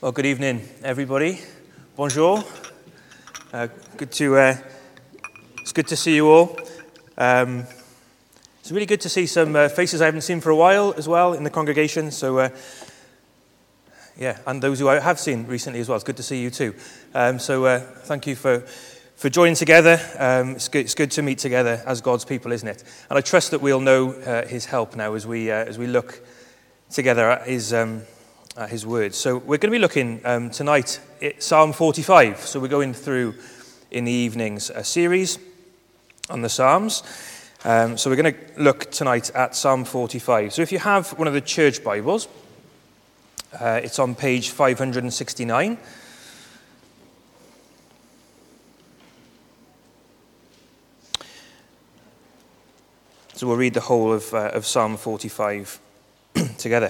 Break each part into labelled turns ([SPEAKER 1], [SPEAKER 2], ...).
[SPEAKER 1] Well, good evening, everybody. Bonjour. It's good to see you all. It's really good to see some faces I haven't seen for a while as well in the congregation. So, and those who I have seen recently as well. It's good to see you too. Thank you for joining together. It's good to meet together as God's people, isn't it? And I trust that we'll know His help now as we look together at His words. So we're going to be looking tonight at Psalm 45. So we're going through in the evenings a series on the Psalms. So we're going to look tonight at Psalm 45. So if you have one of the church Bibles, it's on page 569. So we'll read the whole of Psalm 45 together.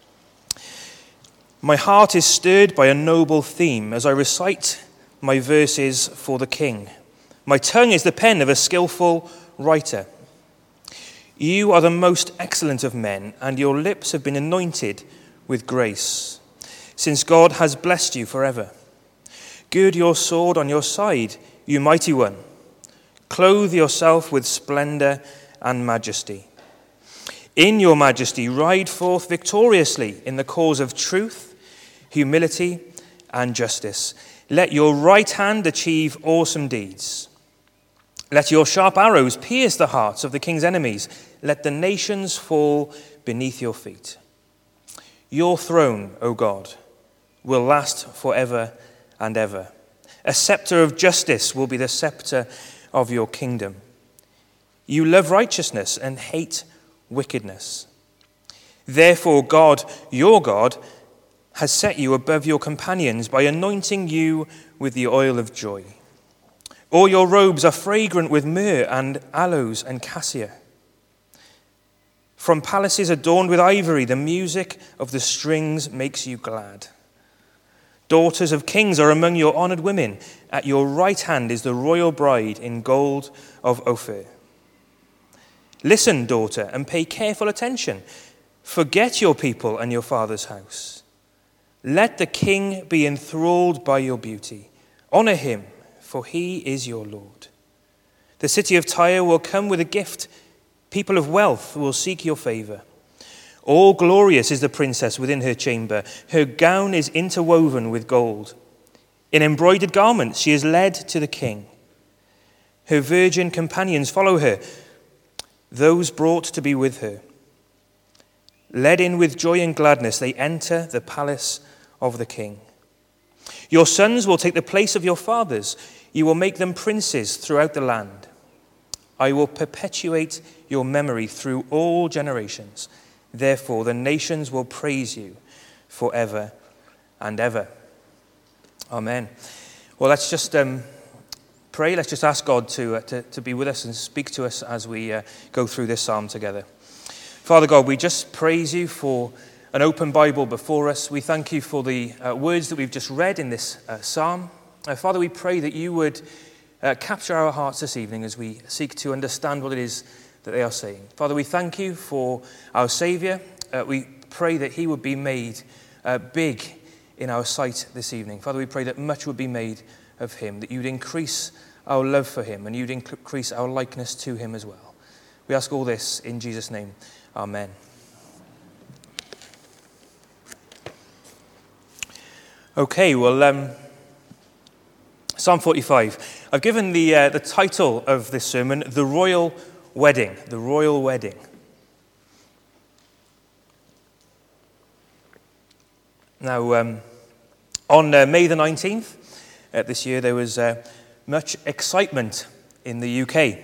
[SPEAKER 1] My heart is stirred by a noble theme as I recite my verses for the King. My tongue is the pen of a skillful writer. You are the most excellent of men, and your lips have been anointed with grace, since God has blessed you forever. Gird your sword on your side, you mighty one. Clothe yourself with splendor and majesty. In your majesty, ride forth victoriously in the cause of truth, humility, and justice. Let your right hand achieve awesome deeds. Let your sharp arrows pierce the hearts of the king's enemies. Let the nations fall beneath your feet. Your throne, O God, will last forever and ever. A scepter of justice will be the scepter of your kingdom. You love righteousness and hate wickedness. Therefore, God, your God, has set you above your companions by anointing you with the oil of joy. All your robes are fragrant with myrrh and aloes and cassia. From palaces adorned with ivory, the music of the strings makes you glad. Daughters of kings are among your honored women. At your right hand is the royal bride in gold of Ophir. Listen, daughter, and pay careful attention. Forget your people and your father's house. Let the king be enthralled by your beauty. Honor him, for he is your Lord. The city of Tyre will come with a gift. People of wealth will seek your favor. All glorious is the princess within her chamber. Her gown is interwoven with gold. In embroidered garments she is led to the king. Her virgin companions follow her, those brought to be with her. Led in with joy and gladness, they enter the palace of the king. Your sons will take the place of your fathers. You will make them princes throughout the land. I will perpetuate your memory through all generations. Therefore, the nations will praise you forever and ever. Amen. Well, let's just pray. Let's just ask God to be with us and speak to us as we go through this psalm together. Father God, we just praise you for an open Bible before us. We thank you for the words that we've just read in this psalm. Father, we pray that you would capture our hearts this evening as we seek to understand what it is that they are saying. Father, we thank you for our Saviour. We pray that he would be made big in our sight this evening. Father, we pray that much would be made of him, that you'd increase our love for him and you'd increase our likeness to him as well. We ask all this in Jesus' name. Amen. Okay, well, Psalm 45. I've given the title of this sermon, The Royal Wedding. The Royal Wedding. Now, on May the 19th this year, there was much excitement in the UK.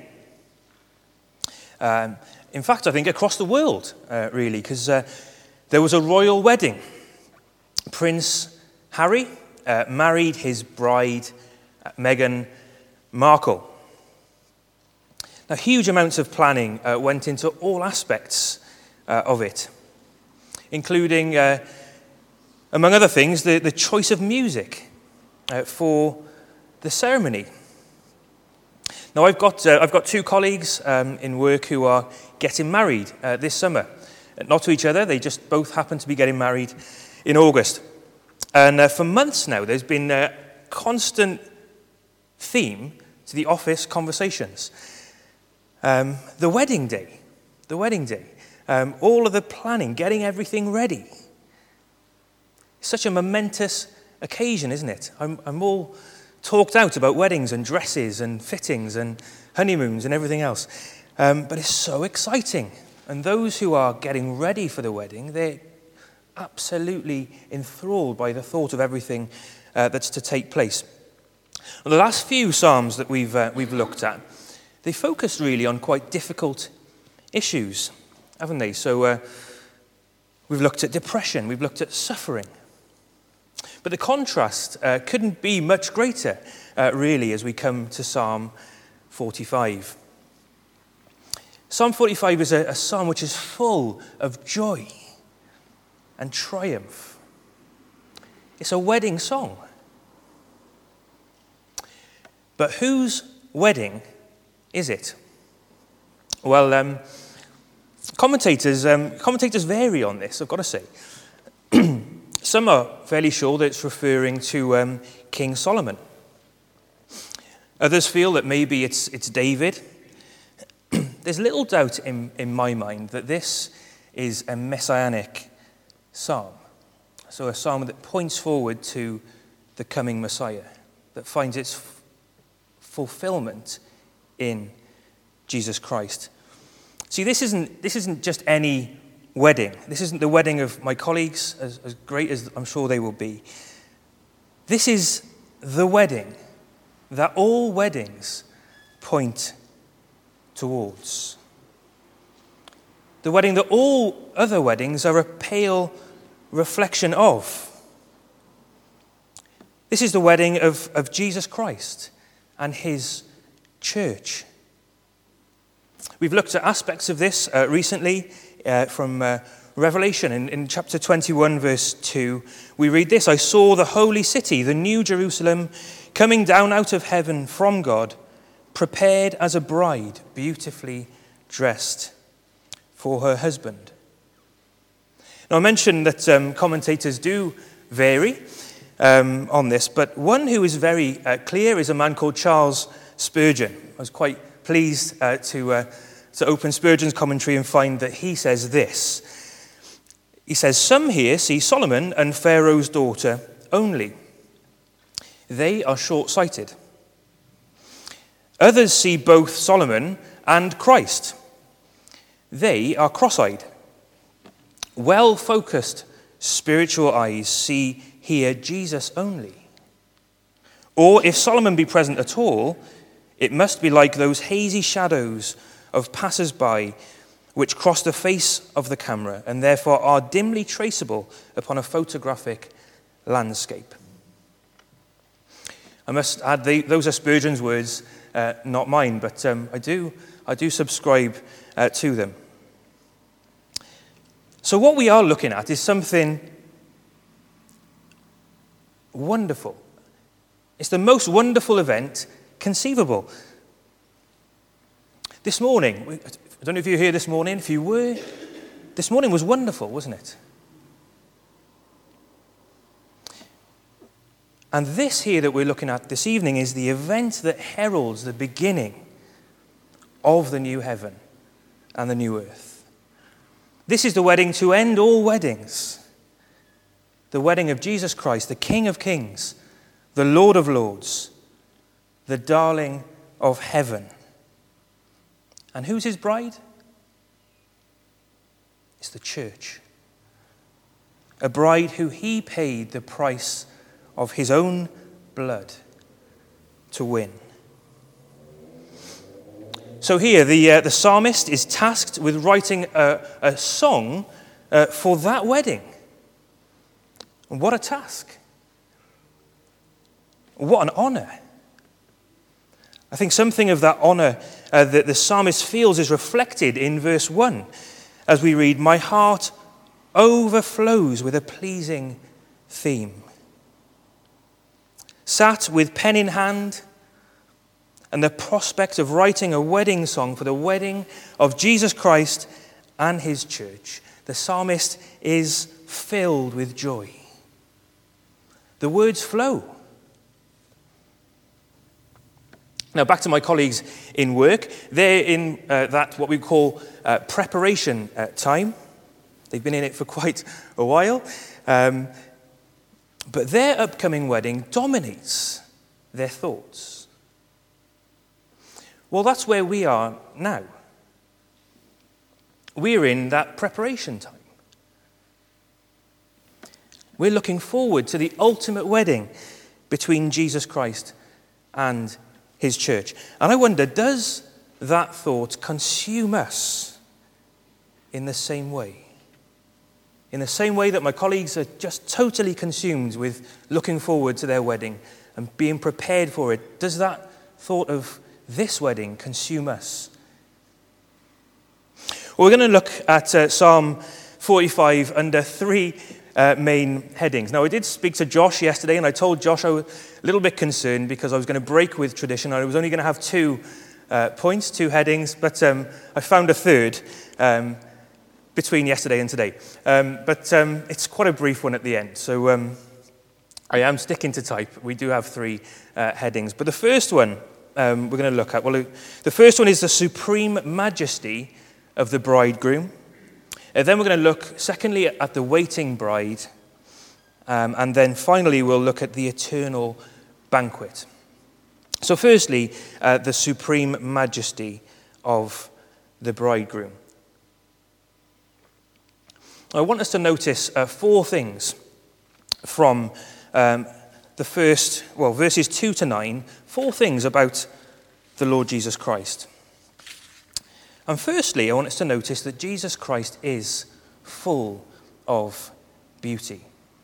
[SPEAKER 1] In fact, I think across the world, really, because there was a royal wedding. Prince Harry married his bride, Meghan Markle. Now, huge amounts of planning went into all aspects of it, including, among other things, the choice of music for the ceremony. Now, I've got two colleagues in work who are getting married this summer. Not to each other, they just both happen to be getting married in August. And for months now, there's been a constant theme to the office conversations. The wedding day. All of the planning, getting everything ready. It's such a momentous occasion, isn't it? I'm all talked out about weddings and dresses and fittings and honeymoons and everything else. But it's so exciting. And those who are getting ready for the wedding, they're absolutely enthralled by the thought of everything that's to take place. Well, the last few Psalms that we've looked at, they focused really on quite difficult issues, haven't they? So we've looked at depression, we've looked at suffering. But the contrast couldn't be much greater, really, as we come to Psalm 45. Psalm 45 is a psalm which is full of joy and triumph. It's a wedding song. But whose wedding is it? Well, commentators vary on this, I've got to say. Some are fairly sure that it's referring to King Solomon. Others feel that maybe it's David. There's little doubt in my mind that this is a messianic psalm. So a psalm that points forward to the coming Messiah, that finds its fulfillment in Jesus Christ. See, this isn't just any wedding. This isn't the wedding of my colleagues, as great as I'm sure they will be. This is the wedding that all weddings point towards. The wedding that all other weddings are a pale reflection of. This is the wedding of Jesus Christ and his church. We've looked at aspects of this recently from Revelation. In chapter 21, verse 2, we read this: I saw the holy city, the new Jerusalem, coming down out of heaven from God, prepared as a bride, beautifully dressed for her husband. Now, I mentioned that commentators do vary on this, but one who is very clear is a man called Charles Spurgeon. I was quite pleased to open Spurgeon's commentary and find that he says this. He says, some here see Solomon and Pharaoh's daughter only. They are short-sighted. Others see both Solomon and Christ. They are cross-eyed. Well-focused spiritual eyes see here Jesus only. Or if Solomon be present at all, it must be like those hazy shadows of passers-by which cross the face of the camera and therefore are dimly traceable upon a photographic landscape. I must add, those are Spurgeon's words, not mine, but I do subscribe to them. So what we are looking at is something wonderful. It's the most wonderful event conceivable. This morning, I don't know if you were here this morning. If you were, this morning was wonderful, wasn't it? And this here that we're looking at this evening is the event that heralds the beginning of the new heaven and the new earth. This is the wedding to end all weddings. The wedding of Jesus Christ, the King of Kings, the Lord of Lords, the darling of heaven. And who's his bride? It's the church. A bride who he paid the price of his own blood to win. So here, the psalmist is tasked with writing a song for that wedding. And what a task. What an honor. I think something of that honor that the psalmist feels is reflected in verse 1 as we read, my heart overflows with a pleasing theme. Sat with pen in hand and the prospect of writing a wedding song for the wedding of Jesus Christ and his church, the psalmist is filled with joy. The words flow. Now, back to my colleagues in work. They're in that what we call preparation time. They've been in it for quite a while. But their upcoming wedding dominates their thoughts. Well, that's where we are now. We're in that preparation time. We're looking forward to the ultimate wedding between Jesus Christ and his church. And I wonder, does that thought consume us in the same way? In the same way that my colleagues are just totally consumed with looking forward to their wedding and being prepared for it, does that thought of this wedding consume us? Well, we're going to look at Psalm 45 under three main headings. Now, I did speak to Josh yesterday, and I told Josh I was a little bit concerned because I was going to break with tradition. I was only going to have 2 points, 2 headings, but I found a third between yesterday and today. But it's quite a brief one at the end, so I am sticking to type. We do have 3 headings. But the first one we're going to look at, well, the first one is the supreme majesty of the bridegroom. Then we're going to look, secondly, at the waiting bride. And then finally, we'll look at the eternal banquet. So firstly, the supreme majesty of the bridegroom. I want us to notice 4 things from the first, verses 2 to 9, 4 things about the Lord Jesus Christ. And firstly, I want us to notice that Jesus Christ is full of beauty.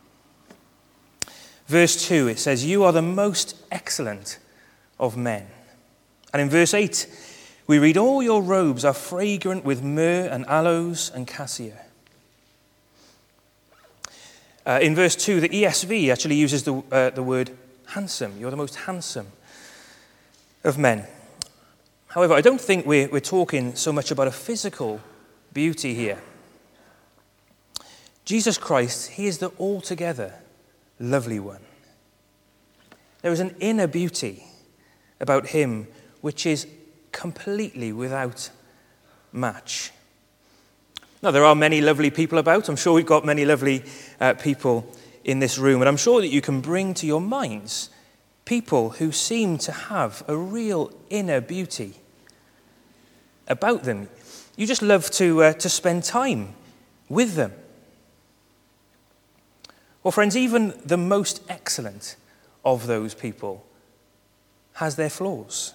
[SPEAKER 1] Verse 2, it says, "You are the most excellent of men." And in verse 8, we read, "All your robes are fragrant with myrrh and aloes and cassia." In verse 2, the ESV actually uses the word handsome. You're the most handsome of men. However, I don't think we're talking so much about a physical beauty here. Jesus Christ, he is the altogether lovely one. There is an inner beauty about him which is completely without match. Now, there are many lovely people about. I'm sure we've got many lovely people in this room, and I'm sure that you can bring to your minds people who seem to have a real inner beauty about them. You just love to spend time with them. Well, friends, even the most excellent of those people has their flaws.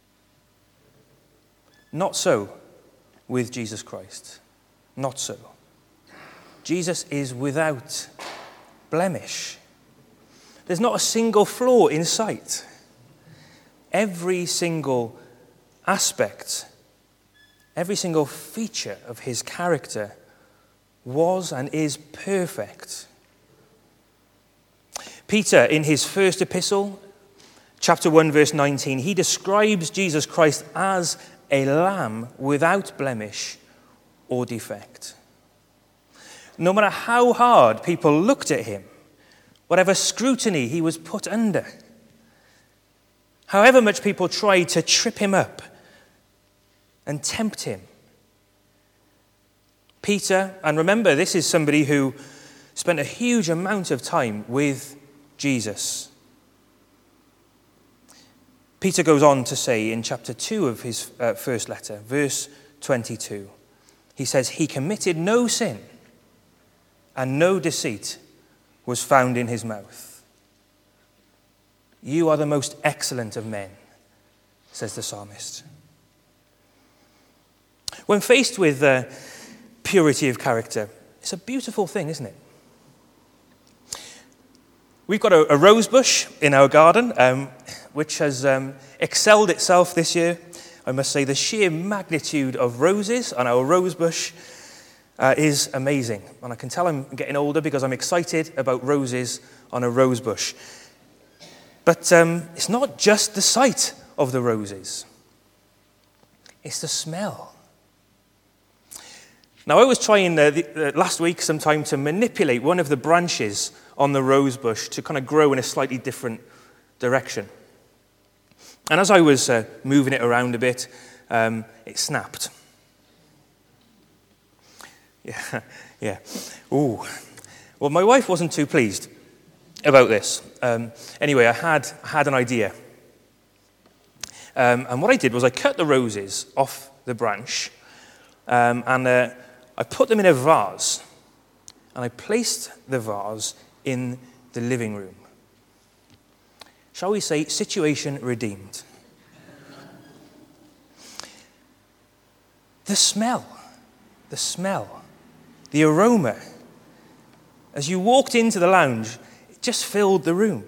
[SPEAKER 1] Not so with Jesus Christ. Not so. Jesus is without blemish. There's not a single flaw in sight. Every single aspect, every single feature of his character was and is perfect. Peter, in his first epistle, chapter 1, verse 19, he describes Jesus Christ as a lamb without blemish or defect. No matter how hard people looked at him, whatever scrutiny he was put under, however much people tried to trip him up and tempt him, Peter, and remember, this is somebody who spent a huge amount of time with Jesus. Peter goes on to say in chapter 2 of his first letter, verse 22, he says, "He committed no sin, and no deceit was found in his mouth." You are the most excellent of men, says the psalmist. When faced with purity of character, it's a beautiful thing, isn't it? We've got a rose bush in our garden, which has excelled itself this year. I must say the sheer magnitude of roses on our rose bush is amazing. And I can tell I'm getting older because I'm excited about roses on a rose bush. But it's not just the sight of the roses. It's the smell. Now, I was trying last week sometime to manipulate one of the branches on the rose bush to kind of grow in a slightly different direction. And as I was moving it around a bit, it snapped. Yeah. Ooh. Well, my wife wasn't too pleased about this. Anyway, I had an idea. And what I did was I cut the roses off the branch, and I put them in a vase, and I placed the vase in the living room. Shall we say, situation redeemed. The smell, the aroma, as you walked into the lounge, it just filled the room.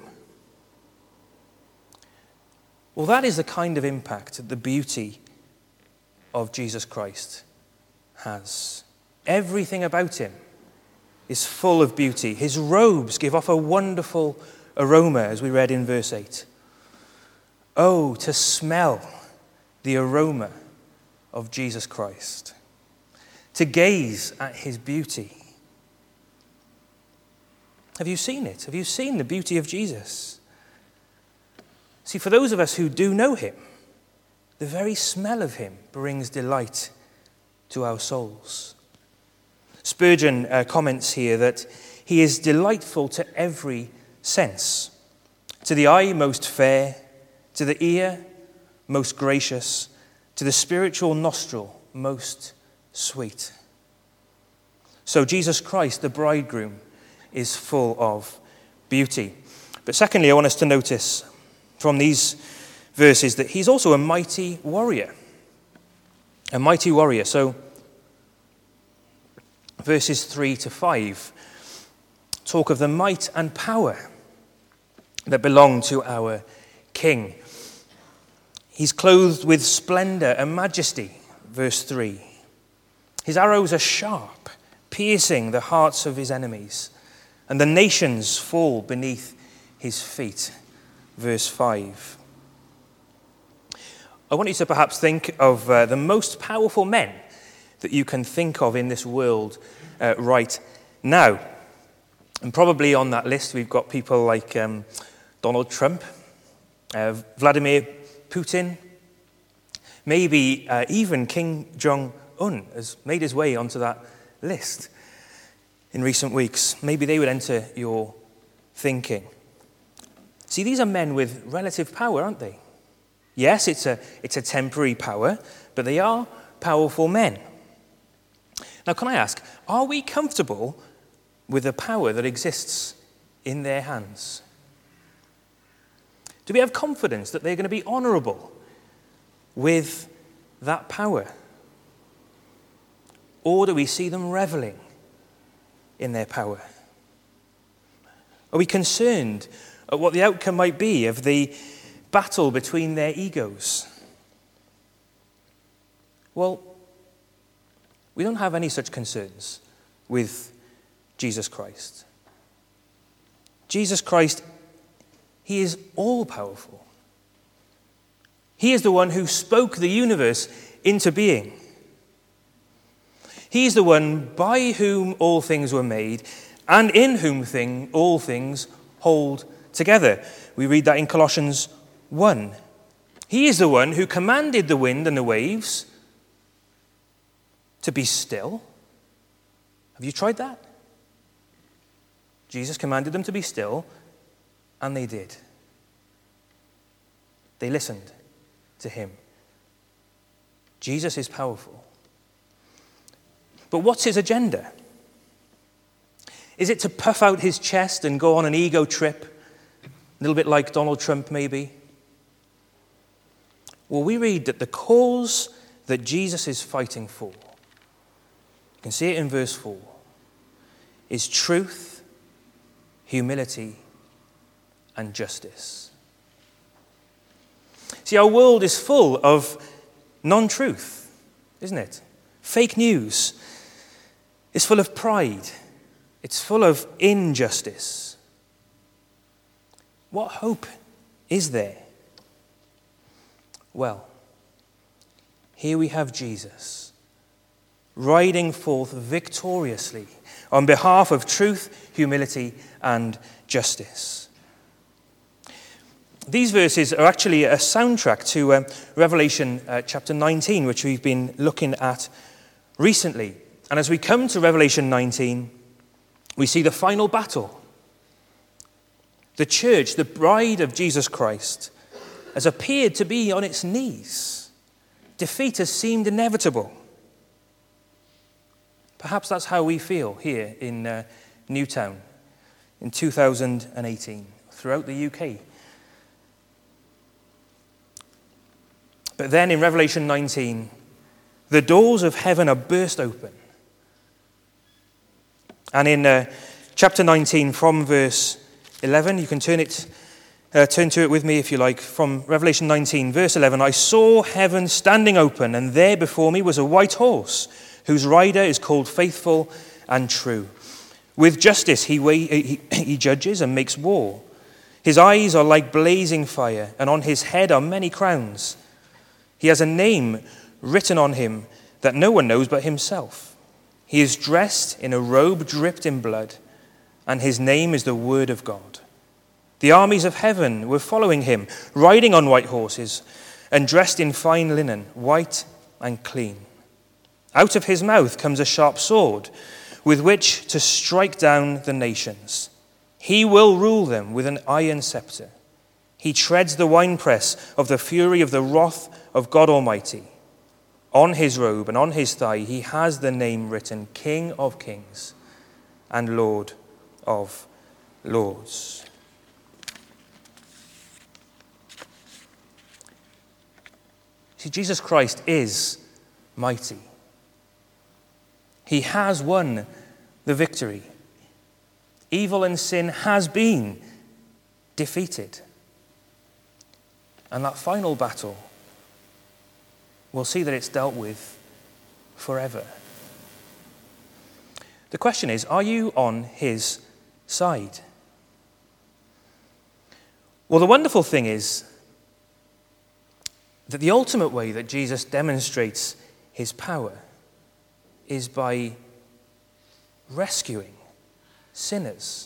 [SPEAKER 1] Well, that is the kind of impact that the beauty of Jesus Christ has. Everything about him is full of beauty. His robes give off a wonderful aroma, as we read in verse 8. Oh, to smell the aroma of Jesus Christ, to gaze at his beauty. Have you seen it? Have you seen the beauty of Jesus? See, for those of us who do know him, the very smell of him brings delight to our souls. Spurgeon comments here that he is delightful to every sense, to the eye most fair, to the ear most gracious, to the spiritual nostril most sweet. So Jesus Christ, the bridegroom, is full of beauty. But secondly, I want us to notice from these verses that he's also a mighty warrior. A mighty warrior. So verses 3 to 5 talk of the might and power that belong to our King. He's clothed with splendor and majesty, verse 3. His arrows are sharp, piercing the hearts of his enemies, and the nations fall beneath his feet, verse 5. I want you to perhaps think of the most powerful men that you can think of in this world right now. And probably on that list we've got people like Donald Trump, Vladimir Putin, maybe even Kim Jong-un has made his way onto that list in recent weeks. Maybe they would enter your thinking. See, these are men with relative power, aren't they? Yes, it's a temporary power, but they are powerful men. Now, can I ask, are we comfortable with the power that exists in their hands? Do we have confidence that they're going to be honorable with that power? Or do we see them reveling in their power? Are we concerned at what the outcome might be of the battle between their egos? Well, we don't have any such concerns with Jesus Christ. Jesus Christ, he is all-powerful. He is the one who spoke the universe into being. He is the one by whom all things were made, and in whom all things hold together. We read that in Colossians 1. He is the one who commanded the wind and the waves to be still. Have you tried that? Jesus commanded them to be still, and they did. They listened to him. Jesus is powerful. But what's his agenda? Is it to puff out his chest and go on an ego trip? A little bit like Donald Trump, maybe? Well, we read that the cause that Jesus is fighting for, you can see it in verse 4, is truth, humility, and justice. See, our world is full of non-truth, isn't it? Fake news. It's full of pride. It's full of injustice. What hope is there? Well, here we have Jesus, riding forth victoriously on behalf of truth, humility, and justice. These verses are actually a soundtrack to Revelation chapter 19, which we've been looking at recently. And as we come to Revelation 19, we see the final battle. The church, the bride of Jesus Christ, has appeared to be on its knees. Defeat has seemed inevitable. Perhaps that's how we feel here in Newtown in 2018, throughout the UK. But then in Revelation 19, the doors of heaven are burst open. And in chapter 19, from verse 11, you can turn to it with me if you like. From Revelation 19, verse 11, I saw heaven standing open, and there before me was a white horse, whose rider is called Faithful and True. With justice he judges and makes war. His eyes are like blazing fire, and on his head are many crowns. He has a name written on him that no one knows but himself. He is dressed in a robe dripped in blood, and his name is the Word of God. The armies of heaven were following him, riding on white horses, and dressed in fine linen, white and clean. Out of his mouth comes a sharp sword, with which to strike down the nations. He will rule them with an iron scepter. He treads the winepress of the fury of the wrath of God Almighty. On his robe and on his thigh he has the name written, King of Kings and Lord of Lords. See, Jesus Christ is mighty. He has won the victory. Evil and sin has been defeated. And that final battle, we'll see that it's dealt with forever. The question is, are you on his side? Well, the wonderful thing is that the ultimate way that Jesus demonstrates his power is by rescuing sinners.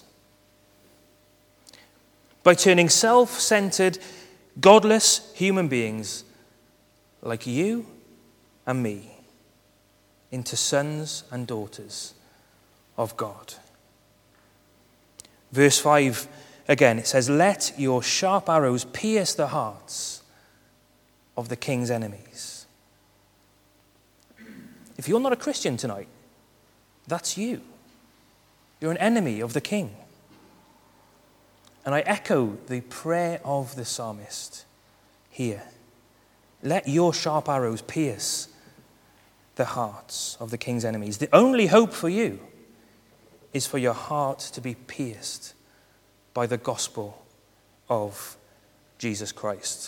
[SPEAKER 1] By turning self-centered, godless human beings like you and me into sons and daughters of God. Verse 5 again, it says, let your sharp arrows pierce the hearts of the king's enemies. If you're not a Christian tonight, that's you. You're an enemy of the king. And I echo the prayer of the psalmist here. Let your sharp arrows pierce the hearts of the king's enemies. The only hope for you is for your heart to be pierced by the gospel of Jesus Christ.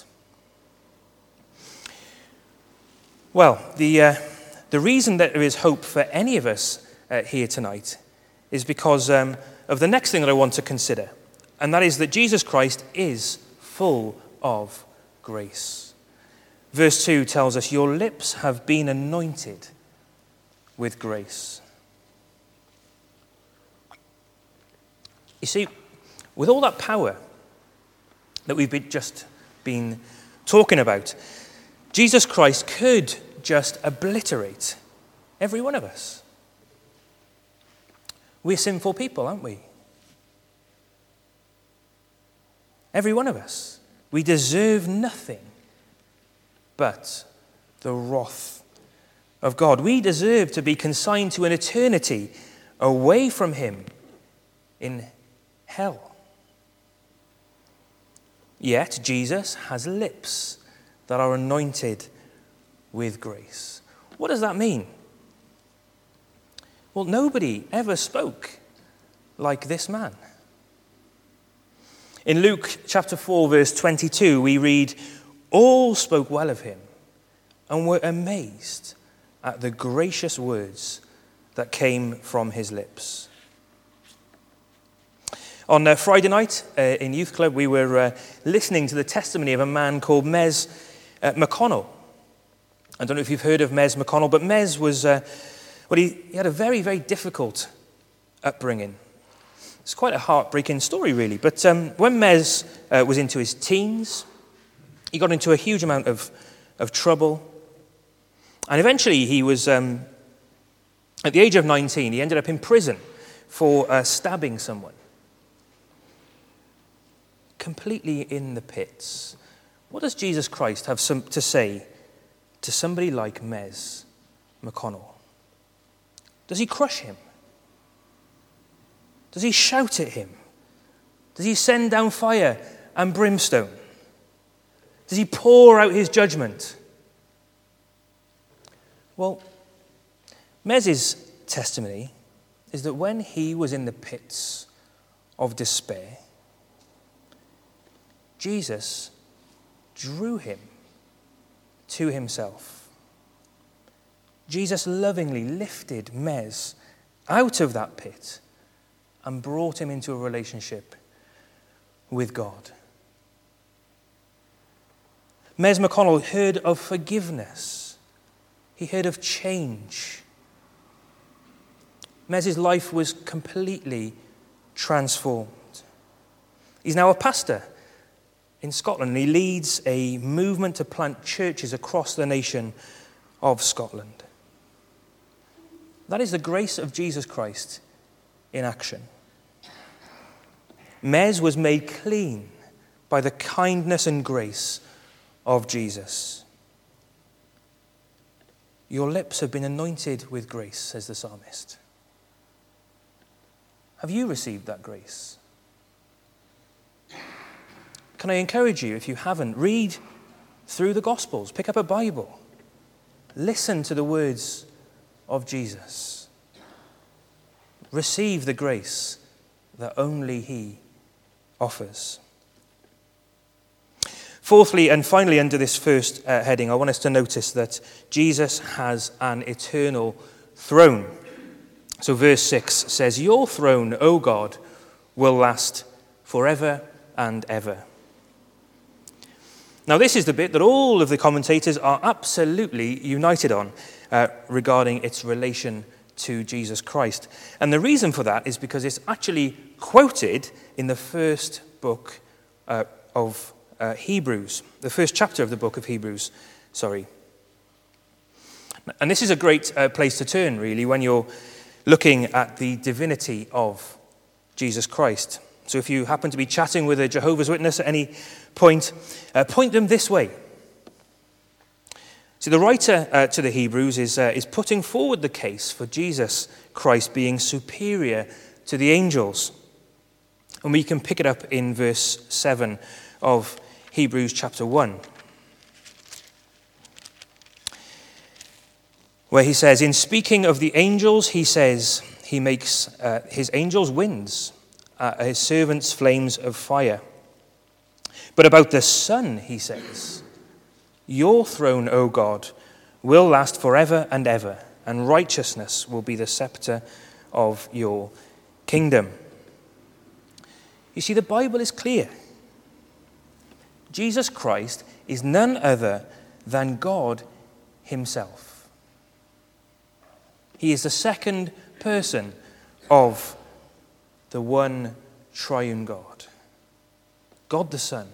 [SPEAKER 1] Well, the reason that there is hope for any of us here tonight is because of the next thing that I want to consider, and that is that Jesus Christ is full of grace. Verse 2 tells us, your lips have been anointed with grace. You see, with all that power that we've just been talking about, Jesus Christ could just obliterate every one of us. We're sinful people, aren't we? Every one of us. We deserve nothing but the wrath of God. We deserve to be consigned to an eternity away from him in hell. Yet Jesus has lips that are anointed with grace. What does that mean? Well, nobody ever spoke like this man. In Luke chapter 4, verse 22, we read, all spoke well of him and were amazed at the gracious words that came from his lips. On Friday night in Youth Club, we were listening to the testimony of a man called Mez McConnell. I don't know if you've heard of Mez McConnell, but Mez was Well, he had a very, very difficult upbringing. It's quite a heartbreaking story, really. But when Mez was into his teens, he got into a huge amount of trouble. And eventually he was, at the age of 19, he ended up in prison for stabbing someone. Completely in the pits. What does Jesus Christ have to say to somebody like Mez McConnell? Does he crush him? Does he shout at him? Does he send down fire and brimstone? Does he pour out his judgment? Well, Mez's testimony is that when he was in the pits of despair, Jesus drew him to himself. Jesus lovingly lifted Mez out of that pit and brought him into a relationship with God. Mez McConnell heard of forgiveness. He heard of change. Mez's life was completely transformed. He's now a pastor in Scotland, and he leads a movement to plant churches across the nation of Scotland. That is the grace of Jesus Christ in action. Mez was made clean by the kindness and grace of Jesus. Your lips have been anointed with grace, says the psalmist. Have you received that grace? Can I encourage you, if you haven't, read through the Gospels, pick up a Bible, listen to the words of Jesus. Receive the grace that only he offers. Fourthly and finally, under this first heading, I want us to notice that Jesus has an eternal throne. So verse 6 says, "Your throne, O God, will last forever and ever." Now, this is the bit that all of the commentators are absolutely united on regarding its relation to Jesus Christ. And the reason for that is because it's actually quoted in the first book of Hebrews, the first chapter of the book of Hebrews, And this is a great place to turn, really, when you're looking at the divinity of Jesus Christ. So if you happen to be chatting with a Jehovah's Witness at any point, point them this way. So the writer to the Hebrews is putting forward the case for Jesus Christ being superior to the angels. And we can pick it up in verse 7 of Hebrews chapter 1. Where he says, in speaking of the angels, he says, he makes his angels winds, his servants flames of fire. But about the Son, he says, your throne, O God, will last forever and ever, and righteousness will be the scepter of your kingdom. You see, the Bible is clear. Jesus Christ is none other than God himself. He is the second person of the one triune God. God the Son.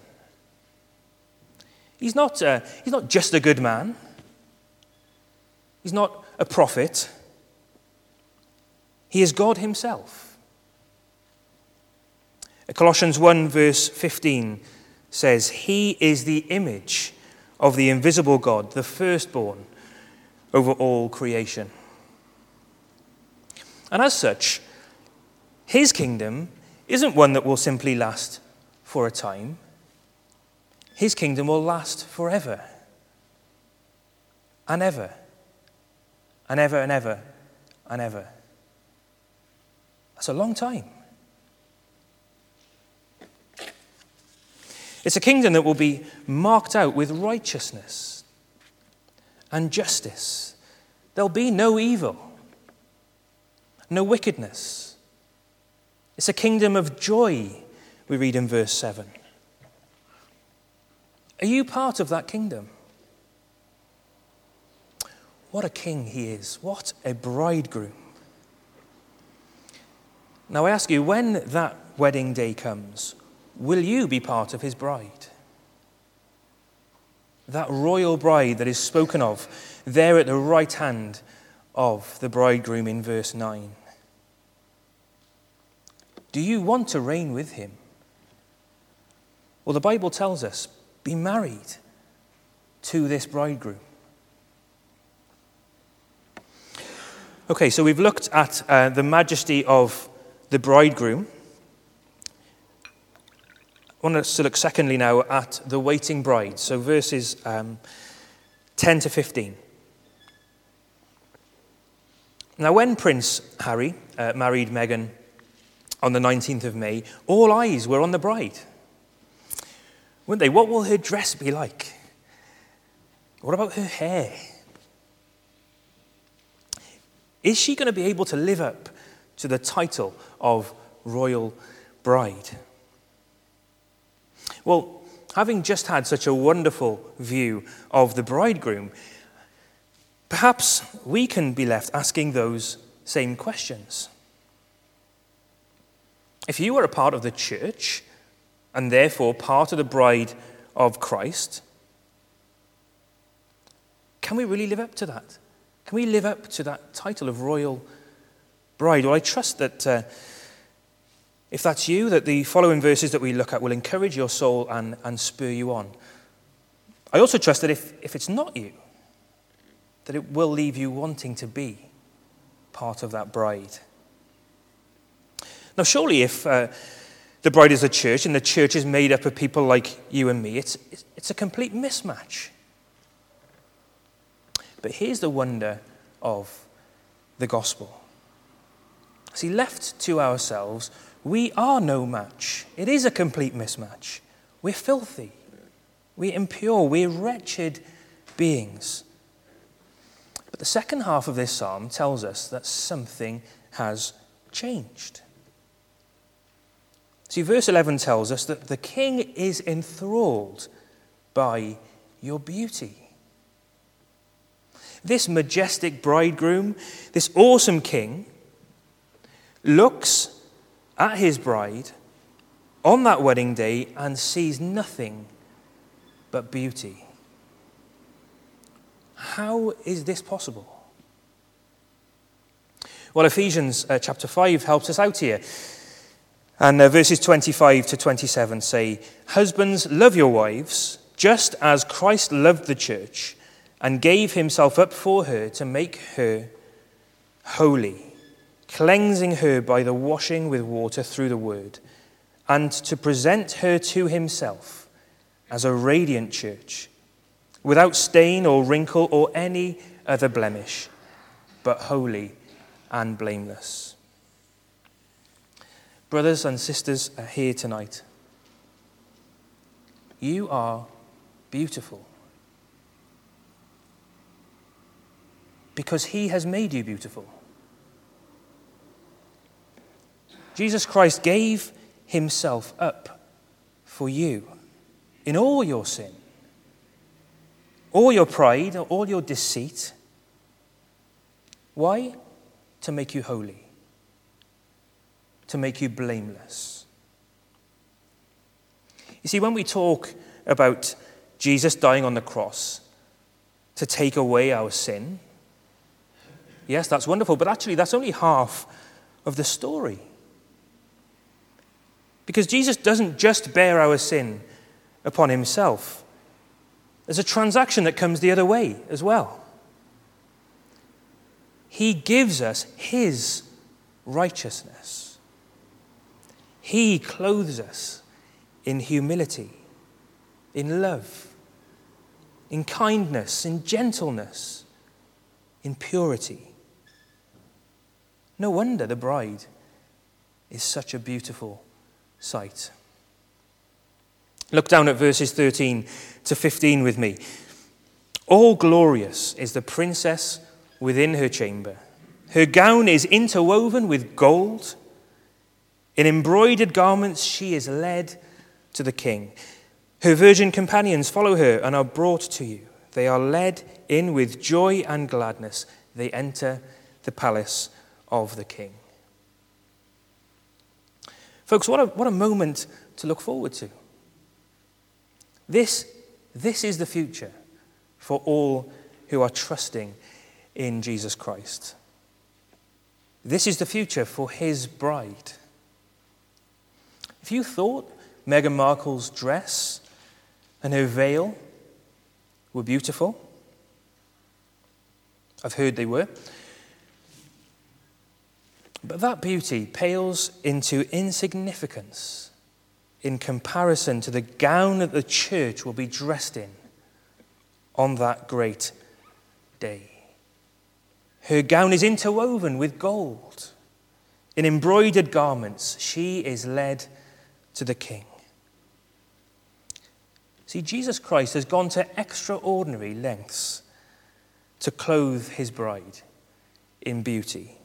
[SPEAKER 1] He's not just a good man. He's not a prophet. He is God himself. Colossians 1 verse 15 says, he is the image of the invisible God, the firstborn over all creation. And as such, his kingdom isn't one that will simply last for a time. His kingdom will last forever and ever and ever and ever and ever. That's a long time. It's a kingdom that will be marked out with righteousness and justice. There'll be no evil, no wickedness. It's a kingdom of joy, we read in verse 7. Are you part of that kingdom? What a king he is. What a bridegroom. Now I ask you, when that wedding day comes, will you be part of his bride? That royal bride that is spoken of there at the right hand of the bridegroom in verse 9. Do you want to reign with him? Well, the Bible tells us, be married to this bridegroom. Okay, so we've looked at the majesty of the bridegroom. I want us to look secondly now at the waiting bride. So verses 10 to 15. Now when Prince Harry married Meghan on the 19th of May, all eyes were on the bride. Weren't they? What will her dress be like? What about her hair? Is she going to be able to live up to the title of royal bride? Well, having just had such a wonderful view of the bridegroom, perhaps we can be left asking those same questions. If you were a part of the church, and therefore part of the bride of Christ, can we really live up to that? Can we live up to that title of royal bride? Well, I trust that if that's you, that the following verses that we look at will encourage your soul and spur you on. I also trust that if it's not you, that it will leave you wanting to be part of that bride. Now, surely if the bride is the church and the church is made up of people like you and me, it's a complete mismatch. But here's the wonder of the gospel. See, left to ourselves, we are no match. It is a complete mismatch. We're filthy. We're impure. We're wretched beings. But the second half of this psalm tells us that something has changed. See, verse 11 tells us that the king is enthralled by your beauty. This majestic bridegroom, this awesome king, looks at his bride on that wedding day and sees nothing but beauty. How is this possible? Well, Ephesians chapter 5 helps us out here. And verses 25 to 27 say, "Husbands, love your wives, just as Christ loved the church and gave himself up for her to make her holy, cleansing her by the washing with water through the word, and to present her to himself as a radiant church, without stain or wrinkle or any other blemish, but holy and blameless." Brothers and sisters are here tonight. You are beautiful because he has made you beautiful. Jesus Christ gave himself up for you in all your sin, all your pride, all your deceit. Why? To make you holy, to make you blameless. You see, when we talk about Jesus dying on the cross to take away our sin, yes, that's wonderful, but actually that's only half of the story. Because Jesus doesn't just bear our sin upon himself. There's a transaction that comes the other way as well. He gives us his righteousness. He clothes us in humility, in love, in kindness, in gentleness, in purity. No wonder the bride is such a beautiful sight. Look down at verses 13 to 15 with me. "All glorious is the princess within her chamber. Her gown is interwoven with gold. In embroidered garments she is led to the king. Her virgin companions follow her and are brought to you. They are led in with joy and gladness. They enter the palace of the King. Folks, what a moment to look forward to. This is the future for all who are trusting in Jesus Christ. This is the future for his bride. If you thought Meghan Markle's dress and her veil were beautiful, I've heard they were, but that beauty pales into insignificance in comparison to the gown that the church will be dressed in on that great day. Her gown is interwoven with gold. In embroidered garments, she is led to the King. See, Jesus Christ has gone to extraordinary lengths to clothe his bride in beauty.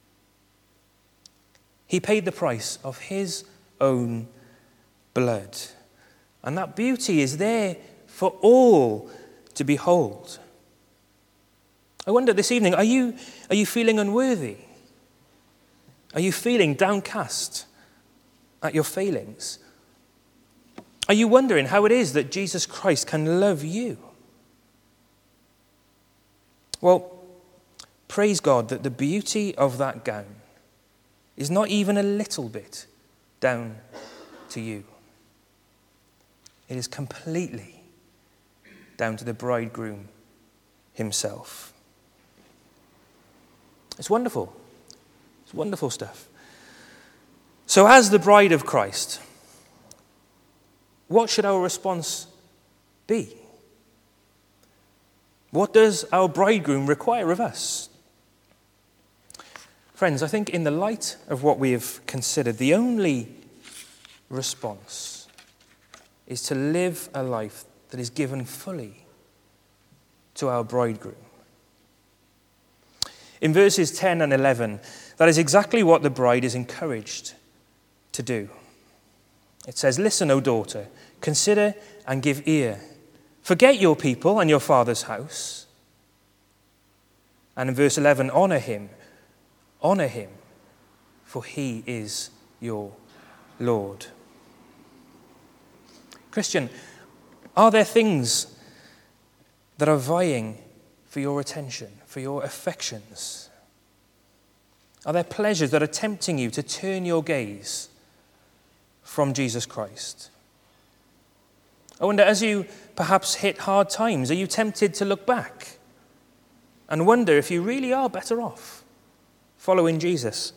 [SPEAKER 1] He paid the price of his own blood. And that beauty is there for all to behold. I wonder this evening, are you feeling unworthy? Are you feeling downcast at your failings? Are you wondering how it is that Jesus Christ can love you? Well, praise God that the beauty of that gown is not even a little bit down to you. It is completely down to the bridegroom himself. It's wonderful. It's wonderful stuff. So as the bride of Christ, what should our response be? What does our bridegroom require of us? Friends, I think in the light of what we have considered, the only response is to live a life that is given fully to our bridegroom. In verses 10 and 11, that is exactly what the bride is encouraged to do. It says, "Listen, O daughter, consider and give ear. Forget your people and your father's house." And in verse 11, honor him, for he is your Lord. Christian, are there things that are vying for your attention, for your affections? Are there pleasures that are tempting you to turn your gaze from Jesus Christ? I wonder, as you perhaps hit hard times, are you tempted to look back and wonder if you really are better off following Jesus?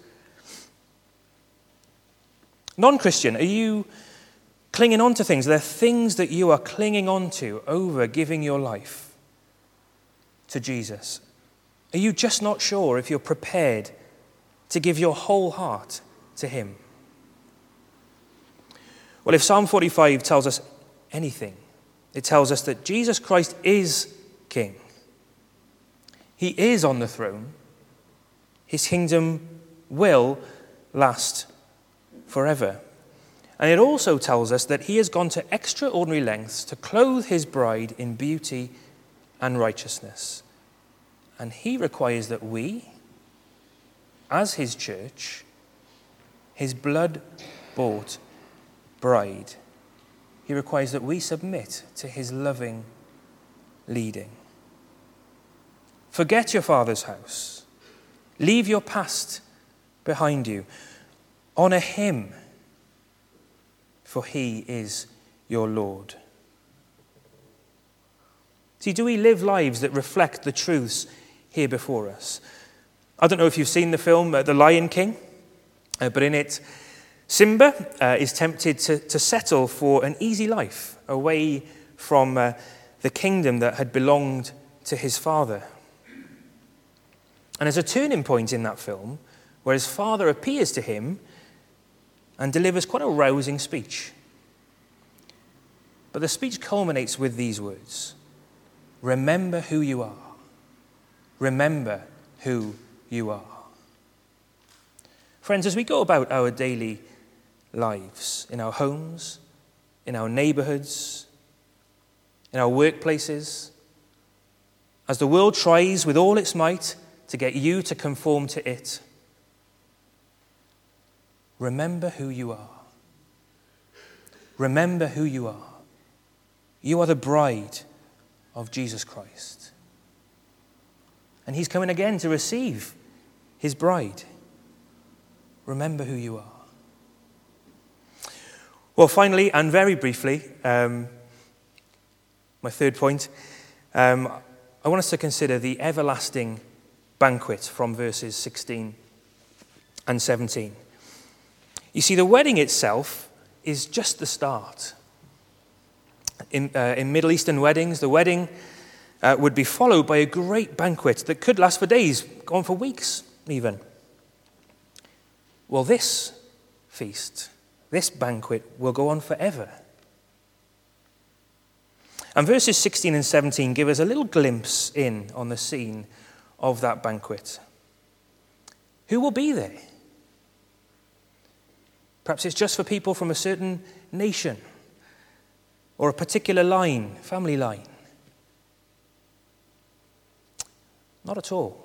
[SPEAKER 1] Non-Christian, are you clinging on to things? Are there things that you are clinging on to over giving your life to Jesus? Are you just not sure if you're prepared to give your whole heart to him? Well, if Psalm 45 tells us anything, it tells us that Jesus Christ is King. He is on the throne. His kingdom will last forever. And it also tells us that he has gone to extraordinary lengths to clothe his bride in beauty and righteousness. And he requires that we, as his church, his blood-bought bride, he requires that we submit to his loving leading. Forget your father's house. Leave your past behind you. Honor him, for he is your Lord. See, do we live lives that reflect the truths here before us? I don't know if you've seen the film The Lion King, but in it, Simba is tempted to settle for an easy life away from the kingdom that had belonged to his father. And there's a turning point in that film where his father appears to him and delivers quite a rousing speech. But the speech culminates with these words: "Remember who you are. Remember who you are." Friends, as we go about our daily lives, in our homes, in our neighborhoods, in our workplaces, as the world tries with all its might to get you to conform to it. Remember who you are. Remember who you are. You are the bride of Jesus Christ. And he's coming again to receive his bride. Remember who you are. Well, finally, and very briefly, my third point, I want us to consider the everlasting banquet from verses 16 and 17. You see, the wedding itself is just the start. In Middle Eastern weddings, the wedding would be followed by a great banquet that could last for days, go on for weeks even. Well, this feast, this banquet will go on forever. And verses 16 and 17 give us a little glimpse in on the scene of that banquet. Who will be there? Perhaps it's just for people from a certain nation or a particular line, family line. Not at all.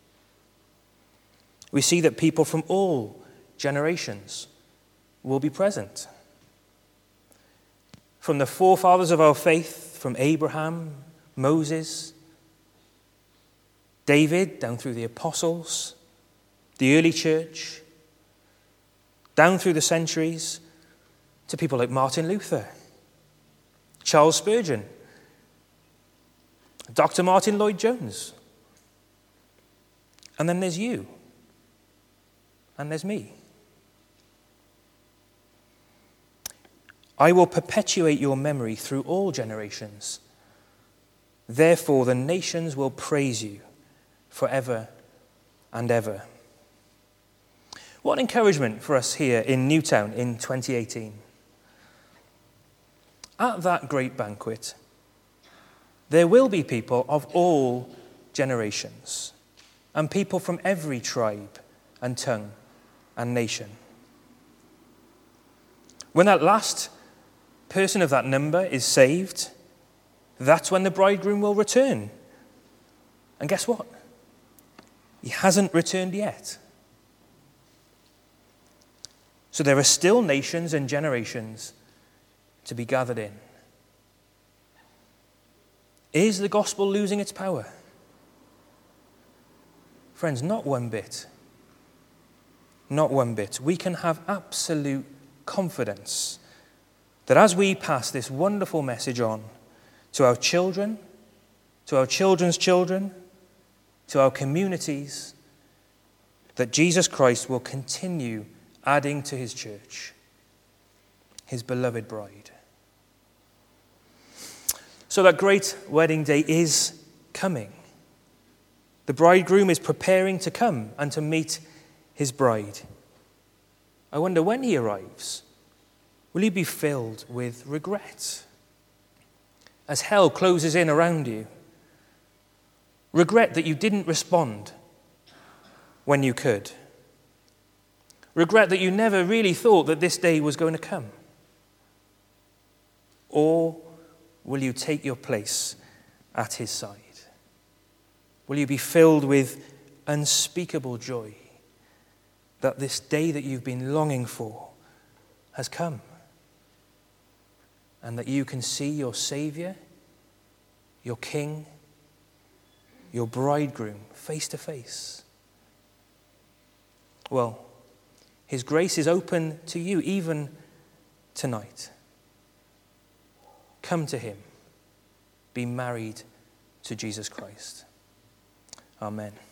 [SPEAKER 1] We see that people from all generations will be present. From the forefathers of our faith, from Abraham, Moses, David, down through the apostles, the early church, down through the centuries, to people like Martin Luther, Charles Spurgeon, Dr. Martin Lloyd-Jones. And then there's you. And there's me. I will perpetuate your memory through all generations. Therefore, the nations will praise you forever and ever. What encouragement for us here in Newtown in 2018. At that great banquet, there will be people of all generations and people from every tribe and tongue and nation. When that last person of that number is saved, that's when the bridegroom will return. And guess what? He hasn't returned yet. So there are still nations and generations to be gathered in. Is the gospel losing its power? Friends, not one bit. Not one bit. We can have absolute confidence that as we pass this wonderful message on to our children, to our children's children, to our communities, that Jesus Christ will continue adding to his church, his beloved bride. So that great wedding day is coming. The bridegroom is preparing to come and to meet his bride. I wonder when he arrives, will you be filled with regret? As hell closes in around you, regret that you didn't respond when you could. Regret that you never really thought that this day was going to come. Or will you take your place at his side? Will you be filled with unspeakable joy that this day that you've been longing for has come? And that you can see your Savior, your King, your bridegroom face to face? Well, his grace is open to you even tonight. Come to him. Be married to Jesus Christ. Amen.